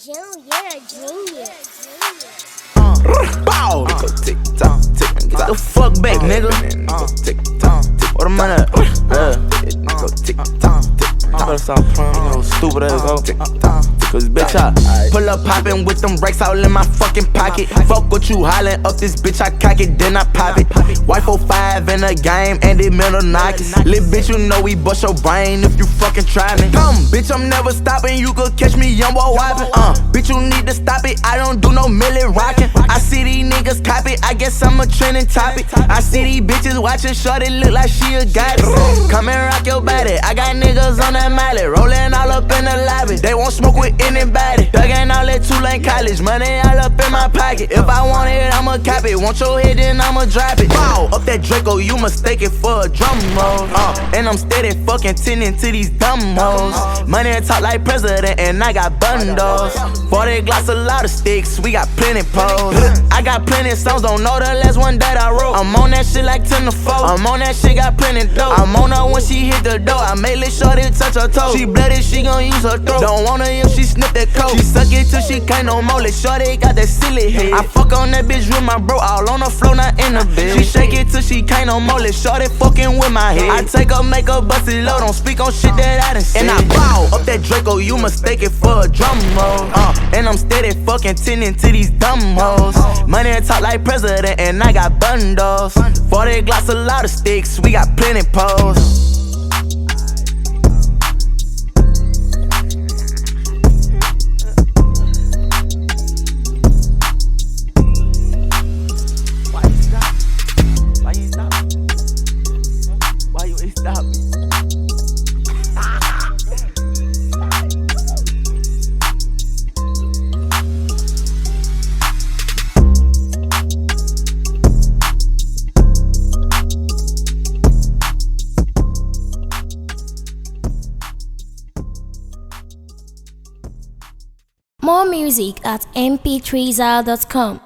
You're a genius. Bow! Go tick tock, tick. Get the fuck back, nigga. Go tick tock, tick. What the money at? Go tick tock, tick. I better stop playing, you know, stupid ass hoe. Tick tock, tick. Cause bitch, I pull up poppin' with them racks all in my fucking pocket. Fuck what you hollin' up this bitch, I cock it, then I pop it. Wife 05 in the game, and it mental knockers. Lit bitch, you know we bust your brain if you fucking try me. Dumb bitch, I'm never stopping, you could catch me young boy whopping. Bitch, you need to stop it, I don't do no millet rockin'. I see these niggas copy, I guess I'm a trending topic. I see these bitches watching, shorty look like she a goddess. Come and rock your body, I got niggas on that mallet, rollin' all up in the lobby. They won't smoke with anybody. Thuggin' all at Tulane College, money all up in my pocket. If I want it, I'ma cop it. Want your head, then I'ma drop it. Wow, up that Draco, you mistake it for a drum roll. And I'm steady fucking tending to these dumb hoes. Money talk like president, and I got bundles. 40 glass, a lot of sticks, we got plenty poles. I got plenty songs, don't know the last one that I wrote. I'm on that shit like 10 to 4. I'm on that shit, got plenty dope. I'm on her when she hit the door. I made it short and touch her toe. She blooded, she gon' use her throat. Don't want her if she snip that coat. She suck it till she can't no more. Let shorty got that silly head. I fuck on that bitch with my bro, all on the floor, not in the bed. She shake it till she can't no more. Let shorty fucking with my head. I take her, make her bust it low. Don't speak on shit that I done said. And I bow up that Draco, you mistake it for a drum roll. And I'm steady fucking tending to these dumb hoes. Money talk like president, and I got bundles. 40 glass, a lot of sticks, we got plenty poles. More music at mp3zal.com.